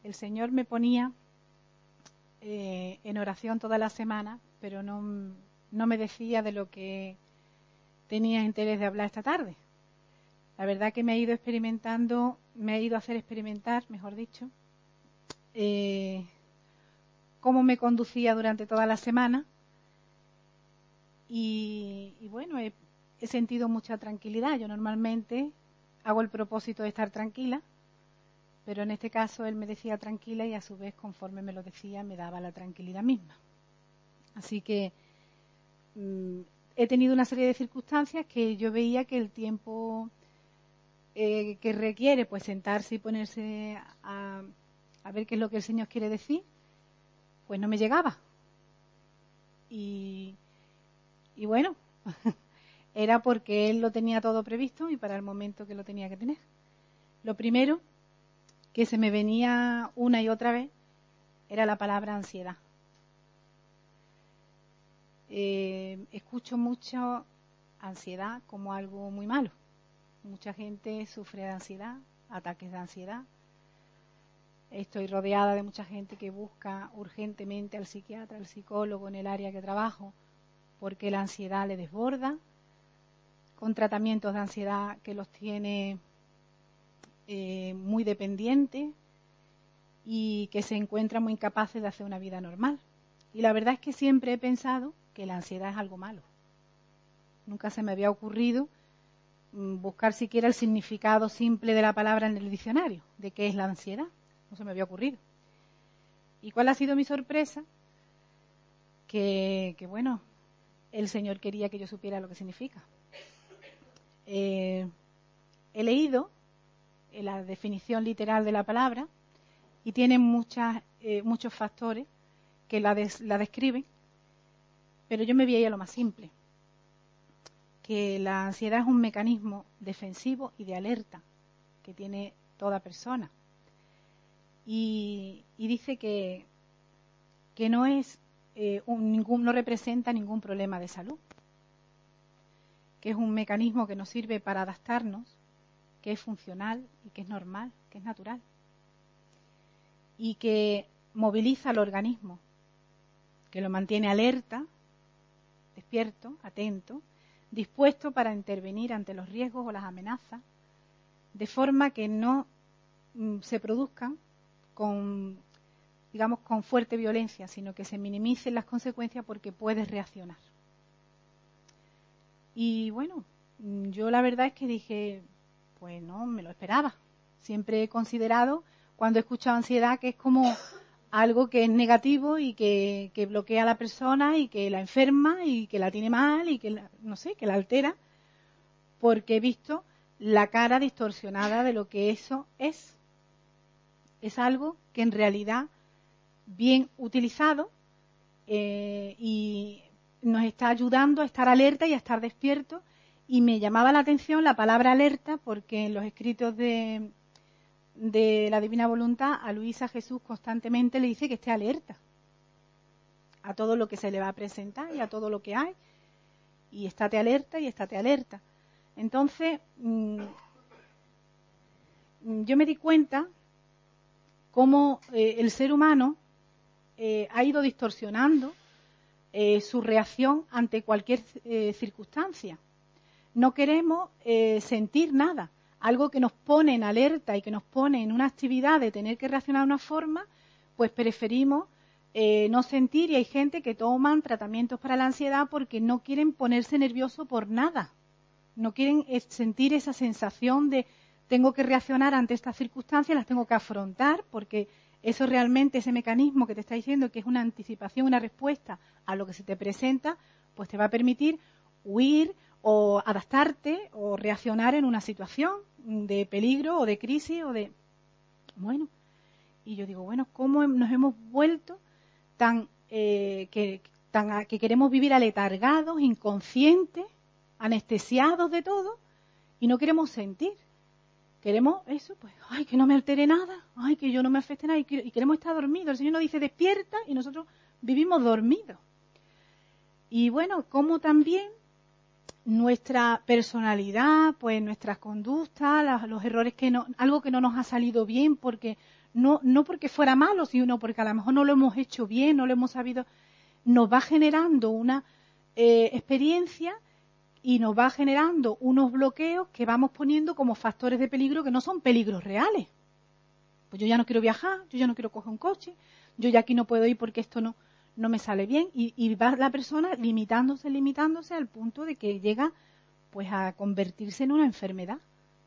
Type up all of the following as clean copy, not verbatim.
el Señor me ponía en oración toda la semana, pero no me decía de lo que tenía interés de hablar esta tarde. La verdad que me ha ido a hacer experimentar, mejor dicho, cómo me conducía durante toda la semana y bueno, he sentido mucha tranquilidad. Yo normalmente hago el propósito de estar tranquila, pero en este caso él me decía tranquila y a su vez, conforme me lo decía, me daba la tranquilidad misma. Así que he tenido una serie de circunstancias que yo veía que el tiempo que requiere pues sentarse y ponerse a ver qué es lo que el Señor quiere decir, pues no me llegaba. Y bueno, era porque Él lo tenía todo previsto y para el momento que lo tenía que tener. Lo primero que se me venía una y otra vez era la palabra ansiedad. Escucho mucho ansiedad como algo muy malo. Mucha gente sufre de ansiedad, ataques de ansiedad. Estoy rodeada de mucha gente que busca urgentemente al psiquiatra, al psicólogo en el área que trabajo, porque la ansiedad le desborda, con tratamientos de ansiedad que los tiene muy dependientes y que se encuentran muy incapaces de hacer una vida normal. Y la verdad es que siempre he pensado que la ansiedad es algo malo. Nunca se me había ocurrido buscar siquiera el significado simple de la palabra en el diccionario, de qué es la ansiedad. No se me había ocurrido. ¿Y cuál ha sido mi sorpresa? Que bueno, el Señor quería que yo supiera lo que significa. He leído la definición literal de la palabra y tiene muchos factores que la describen, pero yo me voy a ir a lo más simple, que la ansiedad es un mecanismo defensivo y de alerta que tiene toda persona. Y dice que no es no representa ningún problema de salud, que es un mecanismo que nos sirve para adaptarnos, que es funcional y que es normal, que es natural, y que moviliza al organismo, que lo mantiene alerta, despierto, atento, dispuesto para intervenir ante los riesgos o las amenazas, de forma que no se produzcan con fuerte violencia, sino que se minimicen las consecuencias porque puedes reaccionar. Y bueno, yo la verdad es que dije, pues no, me lo esperaba. Siempre he considerado, cuando he escuchado ansiedad, que es como algo que es negativo y que bloquea a la persona y que la enferma y que la tiene mal y que la altera, porque he visto la cara distorsionada de lo que eso es. Es algo que en realidad, bien utilizado, y nos está ayudando a estar alerta y a estar despierto. Y me llamaba la atención la palabra alerta porque en los escritos de la Divina Voluntad a Luisa Jesús constantemente le dice que esté alerta a todo lo que se le va a presentar y a todo lo que hay, y estate alerta y estate alerta. Entonces yo me di cuenta cómo el ser humano ha ido distorsionando su reacción ante cualquier circunstancia. No queremos sentir nada. Algo que nos pone en alerta y que nos pone en una actividad de tener que reaccionar de una forma, pues preferimos no sentir, y hay gente que toman tratamientos para la ansiedad porque no quieren ponerse nervioso por nada. No quieren sentir esa sensación de tengo que reaccionar ante estas circunstancias, las tengo que afrontar, porque eso realmente, ese mecanismo que te está diciendo que es una anticipación, una respuesta a lo que se te presenta, pues te va a permitir huir o adaptarte o reaccionar en una situación de peligro o de crisis o de... Bueno, y yo digo, bueno, ¿cómo nos hemos vuelto que queremos vivir aletargados, inconscientes, anestesiados de todo y no queremos sentir? Queremos eso, pues, ay, que no me altere nada, ay, que yo no me afecte nada, y queremos estar dormidos. El Señor nos dice despierta y nosotros vivimos dormidos. Y bueno, como también nuestra personalidad, pues nuestras conductas, los errores algo que no nos ha salido bien, porque no porque fuera malo, sino porque a lo mejor no lo hemos hecho bien, no lo hemos sabido, nos va generando una experiencia y nos va generando unos bloqueos que vamos poniendo como factores de peligro que no son peligros reales. Pues yo ya no quiero viajar, yo ya no quiero coger un coche, yo ya aquí no puedo ir porque esto no me sale bien, y va la persona limitándose al punto de que llega pues a convertirse en una enfermedad.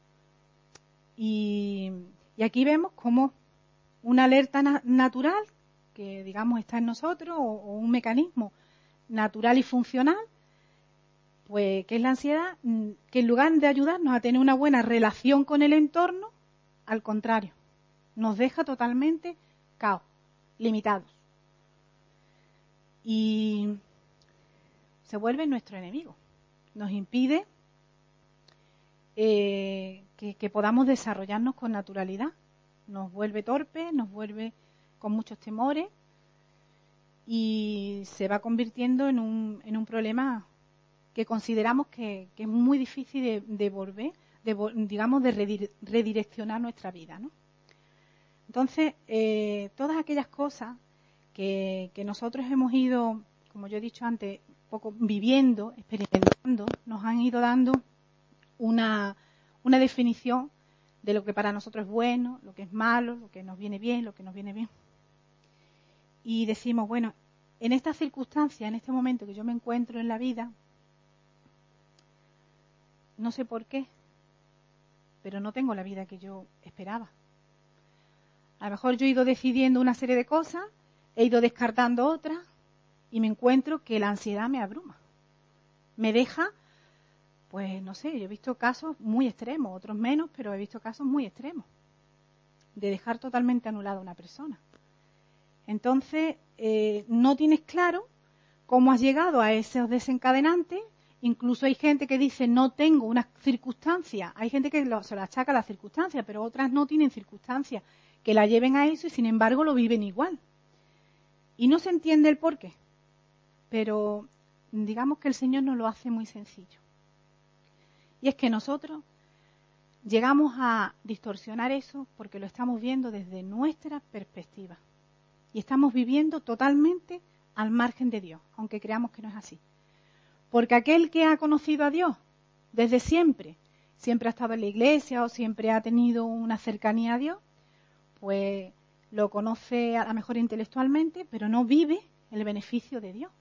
Y aquí vemos como una alerta natural que digamos está en nosotros, o un mecanismo natural y funcional, pues que es la ansiedad, que en lugar de ayudarnos a tener una buena relación con el entorno, al contrario, nos deja totalmente caos, limitados. Y se vuelve nuestro enemigo. Nos impide que podamos desarrollarnos con naturalidad. Nos vuelve torpes, nos vuelve con muchos temores y se va convirtiendo en un problema que consideramos que es muy difícil de volver, de redireccionar nuestra vida, ¿no? Entonces, todas aquellas cosas que nosotros hemos ido, como yo he dicho antes, poco viviendo, experimentando, nos han ido dando una definición de lo que para nosotros es bueno, lo que es malo, lo que nos viene bien, lo que nos viene bien. Y decimos, bueno, en esta circunstancia, en este momento que yo me encuentro en la vida, no sé por qué, pero no tengo la vida que yo esperaba. A lo mejor yo he ido decidiendo una serie de cosas, he ido descartando otras y me encuentro que la ansiedad me abruma. Me deja, pues no sé, yo he visto casos muy extremos, otros menos, pero he visto casos muy extremos de dejar totalmente anulada a una persona. Entonces, no tienes claro cómo has llegado a esos desencadenantes. Incluso hay gente que dice no tengo una circunstancia, hay gente que se lo achaca a la circunstancia, pero otras no tienen circunstancias que la lleven a eso y sin embargo lo viven igual. Y no se entiende el porqué, pero digamos que el Señor nos lo hace muy sencillo. Y es que nosotros llegamos a distorsionar eso porque lo estamos viendo desde nuestra perspectiva. Y estamos viviendo totalmente al margen de Dios, aunque creamos que no es así. Porque aquel que ha conocido a Dios desde siempre ha estado en la iglesia o siempre ha tenido una cercanía a Dios, pues lo conoce a lo mejor intelectualmente, pero no vive el beneficio de Dios.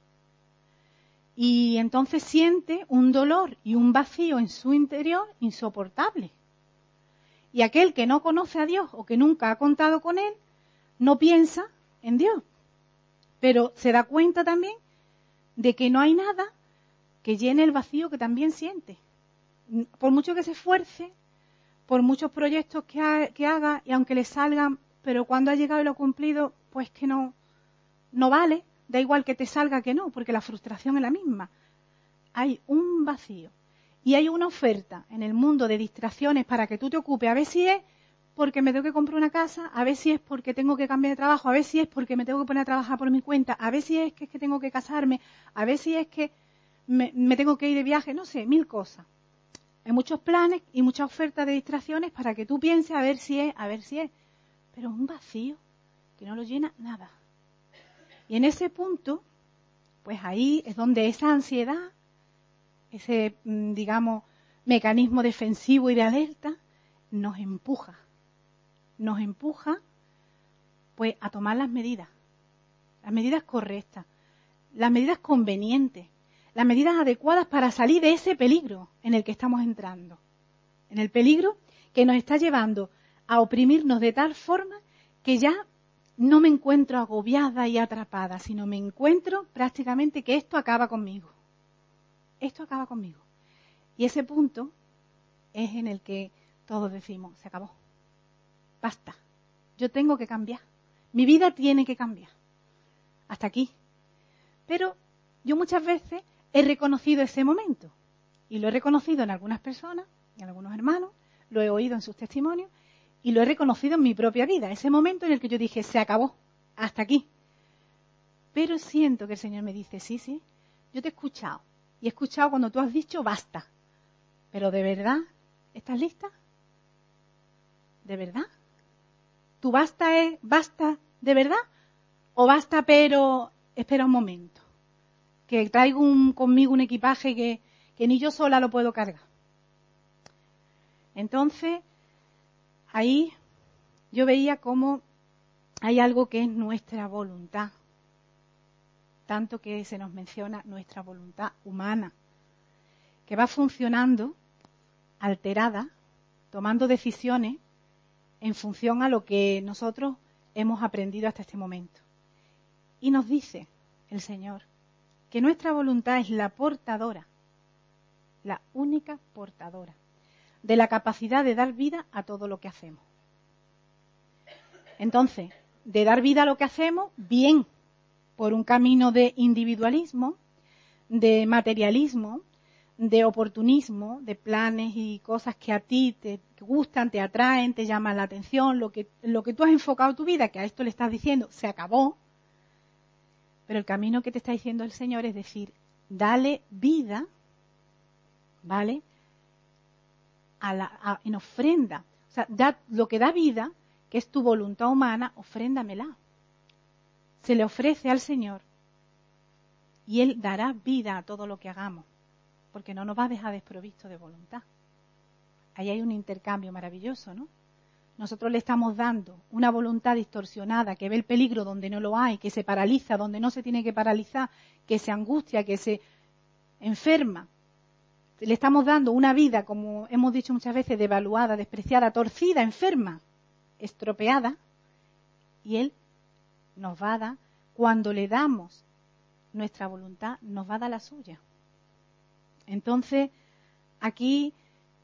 Y entonces siente un dolor y un vacío en su interior insoportable. Y aquel que no conoce a Dios o que nunca ha contado con Él, no piensa en Dios. Pero se da cuenta también de que no hay nada que llene el vacío que también siente. Por mucho que se esfuerce, por muchos proyectos que haga, y aunque le salgan, pero cuando ha llegado y lo ha cumplido, pues que no vale, da igual que te salga que no, porque la frustración es la misma. Hay un vacío y hay una oferta en el mundo de distracciones para que tú te ocupes, a ver si es porque me tengo que comprar una casa, a ver si es porque tengo que cambiar de trabajo, a ver si es porque me tengo que poner a trabajar por mi cuenta, a ver si es que tengo que casarme, a ver si es que me tengo que ir de viaje, no sé, 1000 cosas. Hay muchos planes y muchas ofertas de distracciones para que tú pienses a ver si es, pero un vacío que no lo llena nada. Y en ese punto, pues ahí es donde esa ansiedad, ese, digamos, mecanismo defensivo y de alerta, nos empuja, pues a tomar las medidas correctas, las medidas convenientes, las medidas adecuadas para salir de ese peligro en el que estamos entrando, en el peligro que nos está llevando a oprimirnos de tal forma que ya no me encuentro agobiada y atrapada, sino me encuentro prácticamente que esto acaba conmigo. Y ese punto es en el que todos decimos, se acabó, basta, yo tengo que cambiar, mi vida tiene que cambiar, hasta aquí. Pero yo muchas veces he reconocido ese momento, y lo he reconocido en algunas personas, en algunos hermanos, lo he oído en sus testimonios, y lo he reconocido en mi propia vida, ese momento en el que yo dije, se acabó, hasta aquí. Pero siento que el Señor me dice, sí, yo te he escuchado, y he escuchado cuando tú has dicho basta. Pero ¿de verdad estás lista? ¿De verdad? ¿Tu basta es basta de verdad? ¿O basta pero espera un momento? Que traigo conmigo un equipaje que ni yo sola lo puedo cargar. Entonces, ahí yo veía cómo hay algo que es nuestra voluntad. Tanto que se nos menciona nuestra voluntad humana, que va funcionando alterada, tomando decisiones en función a lo que nosotros hemos aprendido hasta este momento. Y nos dice el Señor que nuestra voluntad es la portadora, la única portadora, de la capacidad de dar vida a todo lo que hacemos. Entonces, de dar vida a lo que hacemos, bien por un camino de individualismo, de materialismo, de oportunismo, de planes y cosas que a ti te gustan, te atraen, te llaman la atención, lo que tú has enfocado tu vida, que a esto le estás diciendo, se acabó. Pero el camino que te está diciendo el Señor es decir, dale vida, ¿vale? En ofrenda. O sea, lo que da vida, que es tu voluntad humana, ofréndamela. Se le ofrece al Señor y Él dará vida a todo lo que hagamos, porque no nos va a dejar desprovisto de voluntad. Ahí hay un intercambio maravilloso, ¿no? Nosotros le estamos dando una voluntad distorsionada que ve el peligro donde no lo hay, que se paraliza donde no se tiene que paralizar, que se angustia, que se enferma. Le estamos dando una vida, como hemos dicho muchas veces, devaluada, despreciada, torcida, enferma, estropeada, y Él nos va a dar, cuando le damos nuestra voluntad, nos va a dar la suya. Entonces, aquí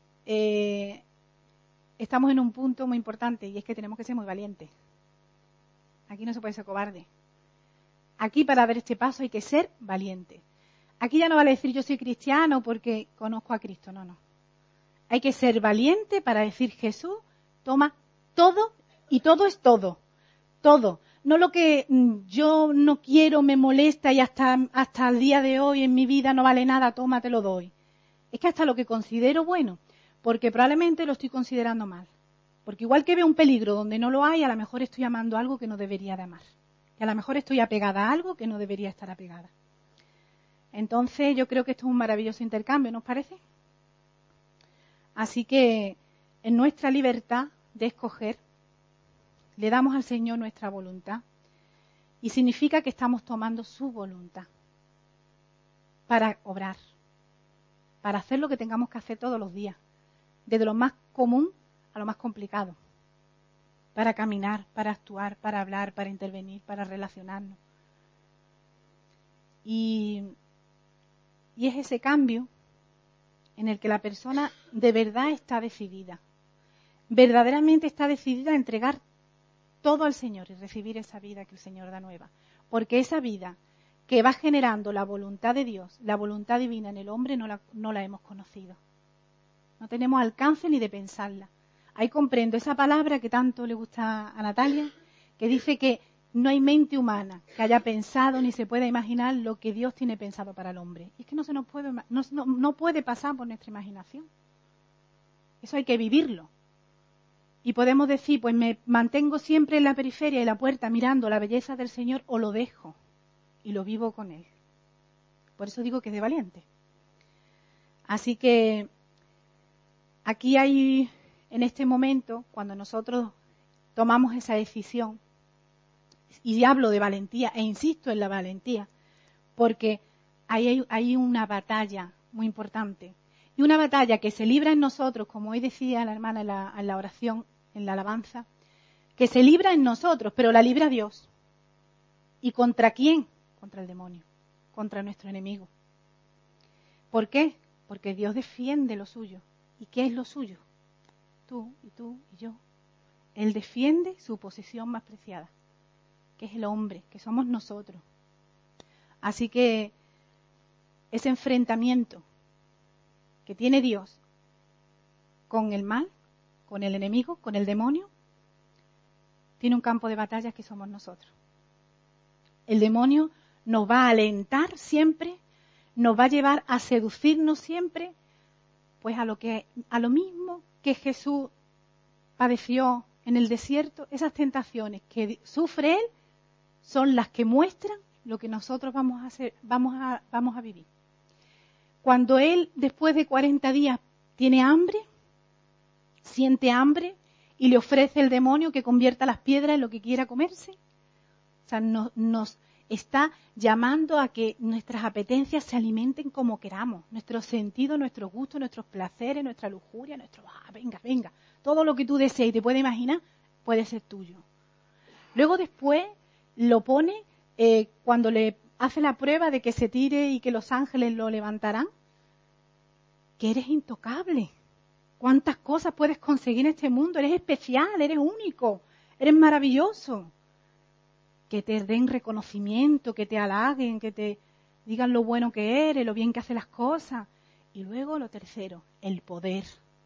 estamos en un punto muy importante y es que tenemos que ser muy valientes. Aquí no se puede ser cobarde. Aquí para dar este paso hay que ser valiente. Aquí ya no vale decir yo soy cristiano porque conozco a Cristo, no. Hay que ser valiente para decir Jesús, toma todo y todo es todo. Todo. No lo que yo no quiero, me molesta y hasta el día de hoy en mi vida no vale nada, toma, te lo doy. Es que hasta lo que considero bueno, porque probablemente lo estoy considerando mal. Porque igual que veo un peligro donde no lo hay, a lo mejor estoy amando algo que no debería de amar. Y a lo mejor estoy apegada a algo que no debería estar apegada. Entonces yo creo que esto es un maravilloso intercambio, ¿no os parece? Así que en nuestra libertad de escoger, le damos al Señor nuestra voluntad y significa que estamos tomando su voluntad para obrar, para hacer lo que tengamos que hacer todos los días, desde lo más común a lo más complicado, para caminar, para actuar, para hablar, para intervenir, para relacionarnos. Y es ese cambio en el que la persona de verdad está decidida, verdaderamente está decidida a entregar todo al Señor y recibir esa vida que el Señor da nueva. Porque esa vida que va generando la voluntad de Dios, la voluntad divina en el hombre, no la hemos conocido. No tenemos alcance ni de pensarla. Ahí comprendo esa palabra que tanto le gusta a Natalia, que dice que no hay mente humana que haya pensado ni se pueda imaginar lo que Dios tiene pensado para el hombre. Y es que no puede pasar por nuestra imaginación. Eso hay que vivirlo. Y podemos decir, pues me mantengo siempre en la periferia y la puerta mirando la belleza del Señor, o lo dejo y lo vivo con Él. Por eso digo que es de valiente. Así que aquí hay, en este momento, cuando nosotros tomamos esa decisión, y hablo de valentía e insisto en la valentía, porque hay una batalla muy importante. Y una batalla que se libra en nosotros, como hoy decía la hermana en la oración, en la alabanza, que se libra en nosotros, pero la libra Dios. ¿Y contra quién? Contra el demonio, contra nuestro enemigo. ¿Por qué? Porque Dios defiende lo suyo. ¿Y qué es lo suyo? Tú y yo. Él defiende su posesión más preciada, que es el hombre, que somos nosotros. Así que ese enfrentamiento que tiene Dios con el mal, con el enemigo, con el demonio, tiene un campo de batalla que somos nosotros. El demonio nos va a alentar siempre, nos va a llevar a seducirnos siempre, pues a lo mismo que Jesús padeció en el desierto. Esas tentaciones que sufre él son las que muestran lo que nosotros vamos a vivir. Cuando él, después de 40 días, tiene hambre, siente hambre y le ofrece el demonio que convierta las piedras en lo que quiera comerse. O sea, nos está llamando a que nuestras apetencias se alimenten como queramos. Nuestros sentidos, nuestros gustos, nuestros placeres, nuestra lujuria, venga. Todo lo que tú desees y te puedes imaginar puede ser tuyo. Luego después lo pone cuando le hace la prueba de que se tire y que los ángeles lo levantarán, que eres intocable. ¿Cuántas cosas puedes conseguir en este mundo? Eres especial, eres único, eres maravilloso. Que te den reconocimiento, que te halaguen, que te digan lo bueno que eres, lo bien que haces las cosas. Y luego lo tercero, el poder.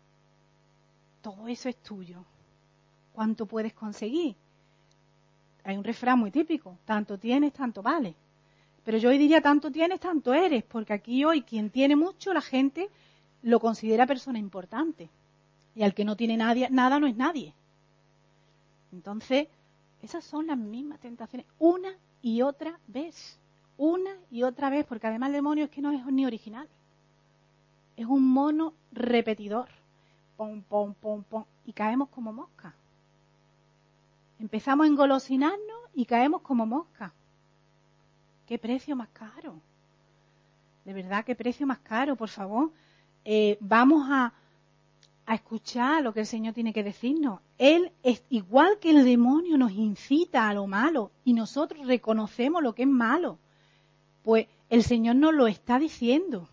Todo eso es tuyo. ¿Cuánto puedes conseguir? Hay un refrán muy típico, tanto tienes, tanto vale. Pero yo hoy diría tanto tienes, tanto eres, porque aquí hoy quien tiene mucho, la gente lo considera persona importante. Y al que no tiene nada no es nadie. Entonces, esas son las mismas tentaciones, una y otra vez, porque además el demonio es que no es ni original. Es un mono repetidor. Pom, pom, pom, pom, y caemos como moscas. Empezamos a engolosinarnos y caemos como moscas. ¡Qué precio más caro! De verdad, qué precio más caro, por favor. Vamos a escuchar lo que el Señor tiene que decirnos. Él es igual que el demonio, nos incita a lo malo y nosotros reconocemos lo que es malo. Pues el Señor nos lo está diciendo.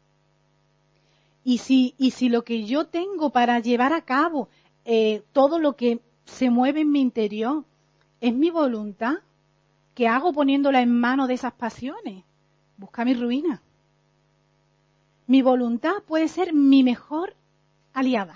Y si lo que yo tengo para llevar a cabo todo lo que se mueve en mi interior es mi voluntad, ¿qué hago poniéndola en manos de esas pasiones? Busca mi ruina. Mi voluntad puede ser mi mejor aliada.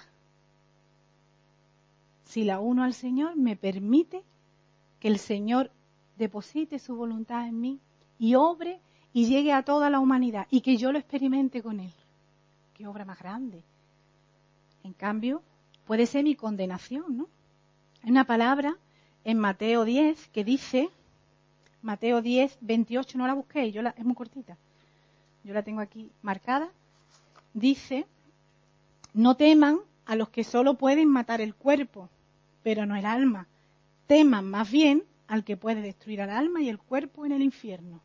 Si la uno al Señor, me permite que el Señor deposite su voluntad en mí y obre y llegue a toda la humanidad y que yo lo experimente con Él. ¡Qué obra más grande! En cambio, puede ser mi condenación, ¿no? Hay una palabra en Mateo 10 que dice, Mateo 10, 28, no la busquéis, es muy cortita, yo la tengo aquí marcada, dice, no teman a los que solo pueden matar el cuerpo, pero no el alma. Teman más bien al que puede destruir al alma y el cuerpo en el infierno.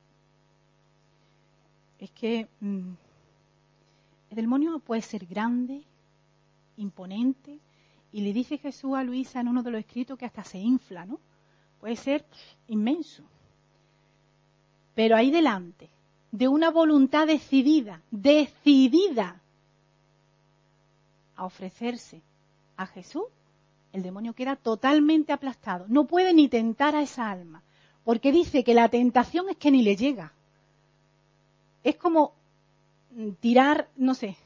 Es que el demonio puede ser grande, imponente, y le dice Jesús a Luisa en uno de los escritos que hasta se infla, ¿no? Puede ser inmenso. Pero ahí delante, de una voluntad decidida a ofrecerse a Jesús, el demonio queda totalmente aplastado. No puede ni tentar a esa alma, porque dice que la tentación es que ni le llega. Es como tirar, no sé,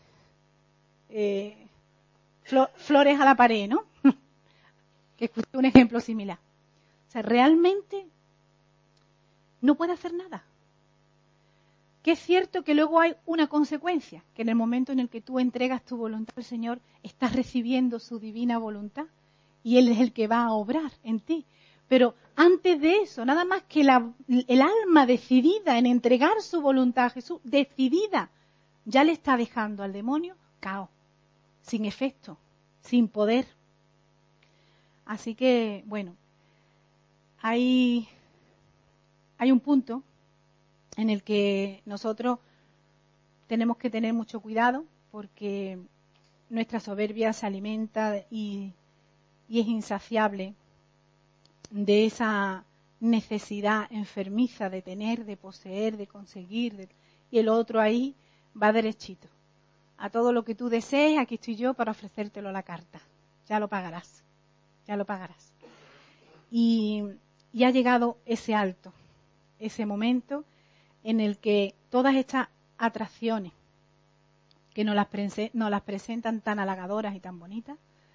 flores a la pared, ¿no? Que es un ejemplo similar. O sea, realmente no puede hacer nada. Que es cierto que luego hay una consecuencia, que en el momento en el que tú entregas tu voluntad al Señor, estás recibiendo su divina voluntad y Él es el que va a obrar en ti. Pero antes de eso, nada más que el alma decidida en entregar su voluntad a Jesús, decidida, ya le está dejando al demonio caos, sin efecto, sin poder. Así que, bueno, hay un punto en el que nosotros tenemos que tener mucho cuidado porque nuestra soberbia se alimenta y es insaciable de esa necesidad enfermiza de tener, de poseer, de conseguir, y el otro ahí va derechito. A todo lo que tú desees, aquí estoy yo para ofrecértelo a la carta. Ya lo pagarás, ya lo pagarás. Y ha llegado ese alto, ese momento en el que todas estas atracciones que nos las presentan tan halagadoras y tan bonitas,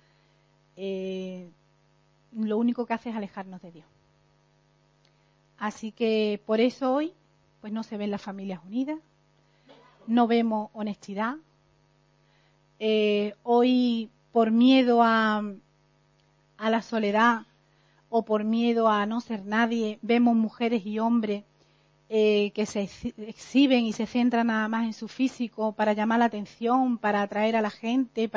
lo único que hace es alejarnos de Dios. Así que por eso hoy pues no se ven las familias unidas, no vemos honestidad. Hoy, por miedo a la soledad o por miedo a no ser nadie, vemos mujeres y hombres que se exhiben y se centran nada más en su físico para llamar la atención, para atraer a la gente,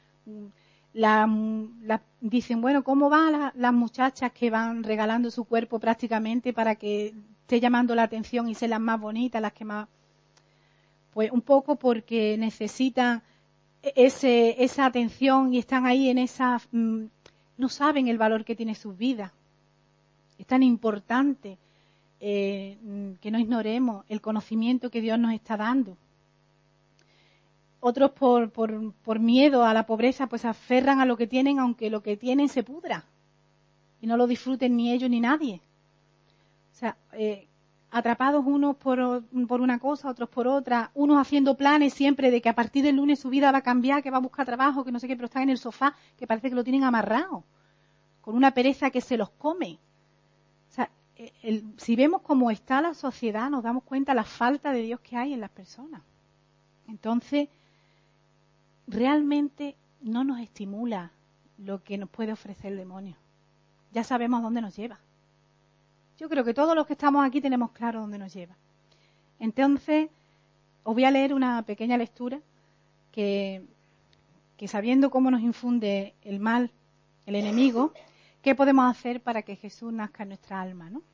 dicen, bueno, ¿cómo van las muchachas que van regalando su cuerpo prácticamente para que esté llamando la atención y sean las más bonitas, las que más? Pues un poco porque necesitan esa atención y están ahí en esa... no saben el valor que tiene sus vidas. Es tan importante que no ignoremos el conocimiento que Dios nos está dando. Otros por miedo a la pobreza pues se aferran a lo que tienen, aunque lo que tienen se pudra y no lo disfruten ni ellos ni nadie. O sea, atrapados unos por una cosa, otros por otra, unos haciendo planes siempre de que a partir del lunes su vida va a cambiar, que va a buscar trabajo, que no sé qué, pero están en el sofá, que parece que lo tienen amarrado, con una pereza que se los come. O sea, si vemos cómo está la sociedad, nos damos cuenta de la falta de Dios que hay en las personas. Entonces, realmente no nos estimula lo que nos puede ofrecer el demonio. Ya sabemos dónde nos lleva. Yo creo que todos los que estamos aquí tenemos claro dónde nos lleva. Entonces, os voy a leer una pequeña lectura que sabiendo cómo nos infunde el mal, el enemigo, ¿qué podemos hacer para que Jesús nazca en nuestra alma, ¿no?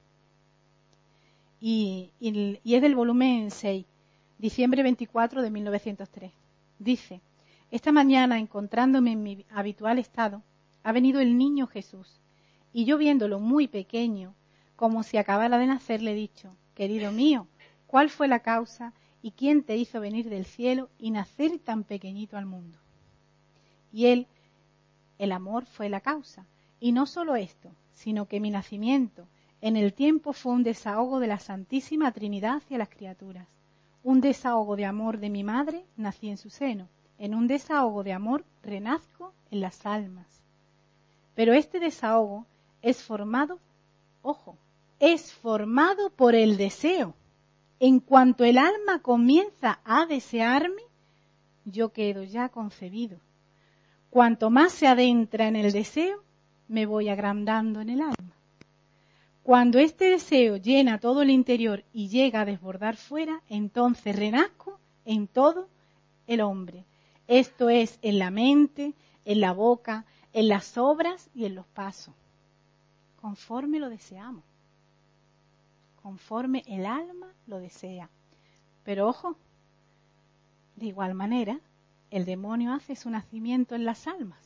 Y es del volumen 6, diciembre 24 de 1903. Dice: esta mañana, encontrándome en mi habitual estado, ha venido el niño Jesús, y yo viéndolo muy pequeño, como si acabara de nacer, le he dicho: querido mío, ¿cuál fue la causa y quién te hizo venir del cielo y nacer tan pequeñito al mundo? Y él: el amor fue la causa. Y no solo esto, sino que mi nacimiento en el tiempo fue un desahogo de la Santísima Trinidad hacia las criaturas. Un desahogo de amor de mi madre, nací en su seno. En un desahogo de amor renazco en las almas. Pero este desahogo es formado, ojo, es formado por el deseo. En cuanto el alma comienza a desearme, yo quedo ya concebido. Cuanto más se adentra en el deseo, me voy agrandando en el alma. Cuando este deseo llena todo el interior y llega a desbordar fuera, entonces renazco en todo el hombre. Esto es en la mente, en la boca, en las obras y en los pasos. Conforme lo deseamos. Conforme el alma lo desea. Pero ojo, de igual manera, el demonio hace su nacimiento en las almas.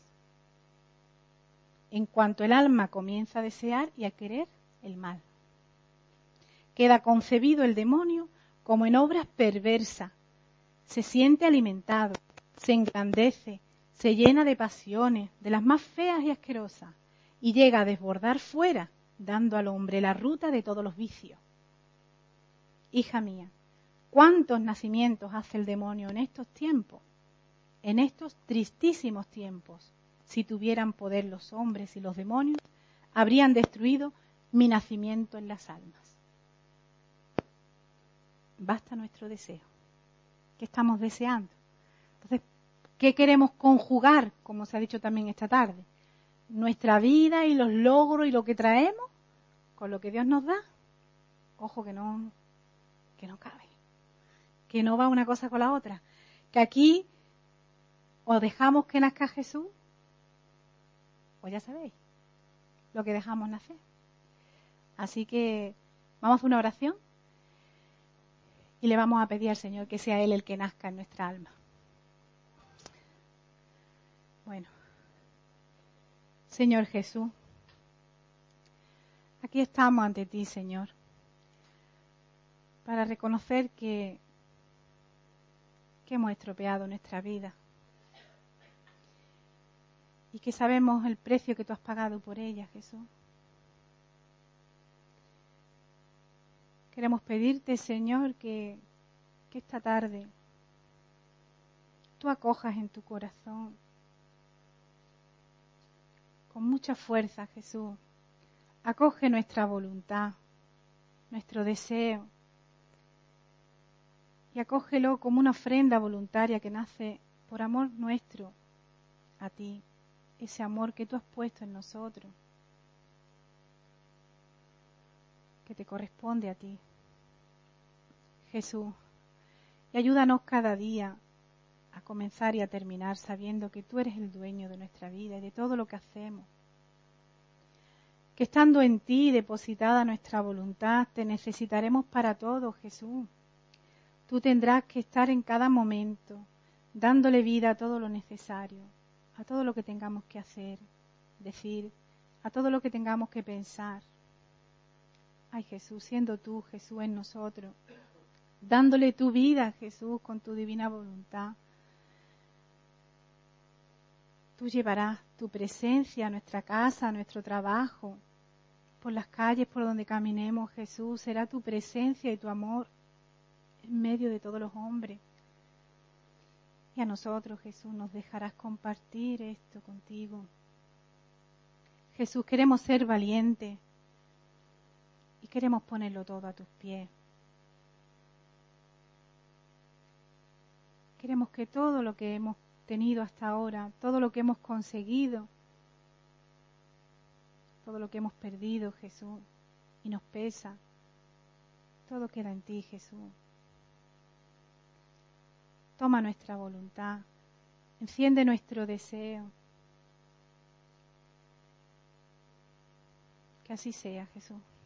En cuanto el alma comienza a desear y a querer el mal, queda concebido el demonio como en obras perversas. Se siente alimentado, se engrandece, se llena de pasiones, de las más feas y asquerosas, y llega a desbordar fuera, dando al hombre la ruta de todos los vicios. Hija mía, ¿cuántos nacimientos hace el demonio en estos tiempos? En estos tristísimos tiempos, si tuvieran poder los hombres y los demonios, habrían destruido mi nacimiento en las almas. Basta nuestro deseo. ¿Qué estamos deseando? Entonces, ¿qué queremos conjugar, como se ha dicho también esta tarde? Nuestra vida y los logros y lo que traemos con lo que Dios nos da. Ojo, que no cabe. Que no va una cosa con la otra. Que aquí o dejamos que nazca Jesús, o ya sabéis lo que dejamos nacer. Así que vamos a hacer una oración y le vamos a pedir al Señor que sea Él el que nazca en nuestra alma. Bueno, Señor Jesús, aquí estamos ante ti, Señor, para reconocer que hemos estropeado nuestra vida y que sabemos el precio que tú has pagado por ella, Jesús. Queremos pedirte, Señor, que esta tarde tú acojas en tu corazón con mucha fuerza, Jesús. Acoge nuestra voluntad, nuestro deseo. y acógelo como una ofrenda voluntaria que nace por amor nuestro a ti, ese amor que tú has puesto en nosotros, que te corresponde a ti, Jesús. Y ayúdanos cada día a comenzar y a terminar sabiendo que tú eres el dueño de nuestra vida y de todo lo que hacemos. Que estando en ti depositada nuestra voluntad, te necesitaremos para todo, Jesús. Tú tendrás que estar en cada momento, dándole vida a todo lo necesario, a todo lo que tengamos que hacer, decir, a todo lo que tengamos que pensar. Ay, Jesús, siendo tú, Jesús, en nosotros, dándole tu vida, Jesús, con tu divina voluntad. Tú llevarás tu presencia a nuestra casa, a nuestro trabajo, por las calles por donde caminemos, Jesús. Será tu presencia y tu amor en medio de todos los hombres. Y a nosotros, Jesús, nos dejarás compartir esto contigo. Jesús, queremos ser valientes y queremos ponerlo todo a tus pies. Queremos que todo lo que hemos tenido hasta ahora, todo lo que hemos conseguido, todo lo que hemos perdido, Jesús, y nos pesa, todo queda en ti, Jesús. Toma nuestra voluntad, enciende nuestro deseo. Que así sea, Jesús.